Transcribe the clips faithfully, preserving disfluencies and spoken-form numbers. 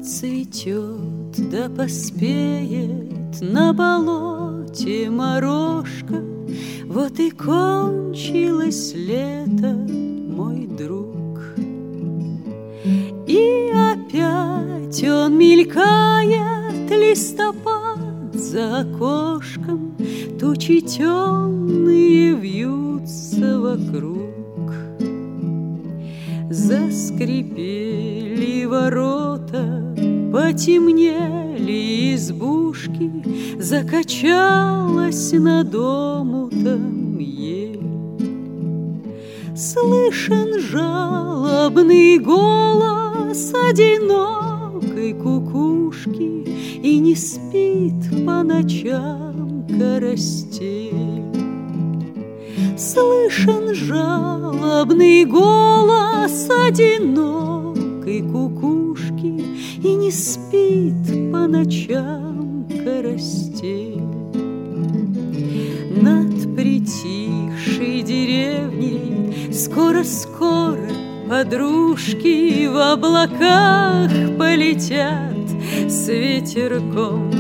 Расцветет да поспеет на болоте морожка, вот и кончилось лето, мой друг. И опять он мелькает, листопад за окошком, тучи темные вьются вокруг. Заскрипели ворота, потемнели избушки, закачалась над омутом ель. Слышен жалобный голос одинокой кукушки, и не спит по ночам карастель. Слышен жалобный голос одинокой кукушки, и не спит по ночам карастель. Над притихшей деревней скоро-скоро подружки в облаках полетят с ветерком.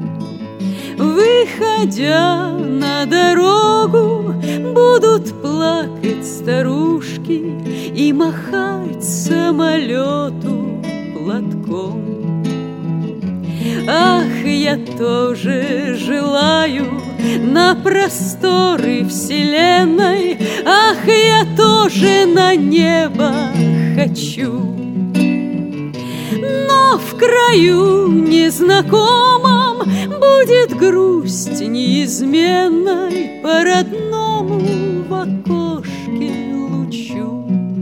Выходя на дорогу, будут плакать старушки и махать самолету платком. Ах, я тоже желаю на просторы вселенной, ах, я тоже на небо хочу. Но в краю незнакомом будет грусть неизменной по родному в окошке лучу.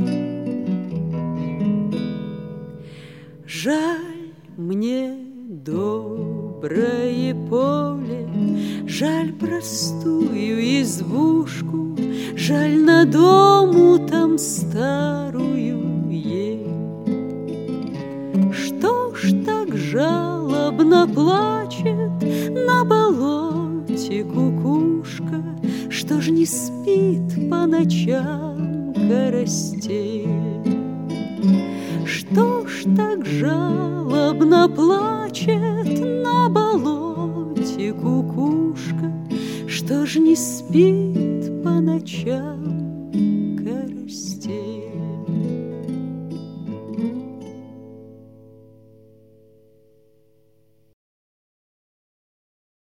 Жаль мне доброе поле, жаль простую избушку, жаль над омутом старую ель. Что ж так жалобно плачет на болоте кукушка, что ж не спит по ночам карастель? Что ж так жалобно плачет на болоте кукушка, что ж не спит по ночам